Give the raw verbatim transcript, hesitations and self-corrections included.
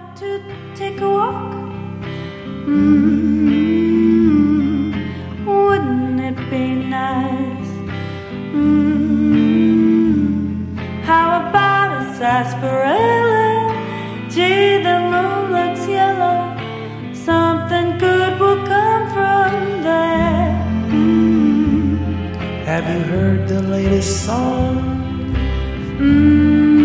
to take a walk? Mm, wouldn't it be nice? Mm, how about a sarsaparilla? Gee, the moon looks yellow. Something good will come from there. Mm. Have you heard the latest song? Mm.